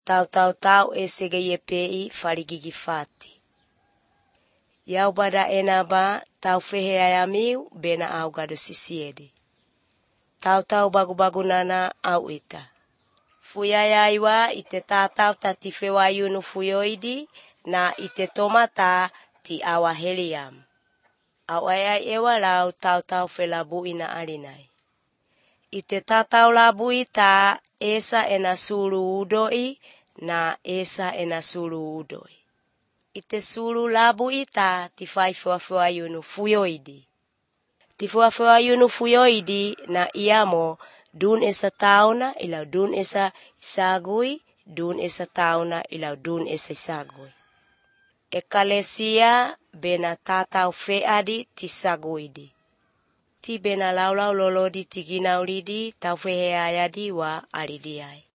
tau esege yepei farigigifati. Yau bada enaba tau fehe ayamiu bena au gado sisiede. Tau bagu-bagunana au ita. Fuyayaiwa ite tatau tatifewa yunu fuyoidi na ite tomata ti awa heliam. Au ayai ewa lau tau felabu ina alinai. Ite tatau labu ita esa ena sulu udoi na esa ena sulu udoi. Ite sulu labu ita tifai fua yunu fuyoidi. Tifua yunu fuyoidi na iamo dun esa tauna ila dun esa isagui, dun esa tauna ila dun esa isagui. Ekalesia bena tatau feadi tisaguidi. Ti bena laulau lolodi tiginaulidi tau fehe ayadi wa alidiai.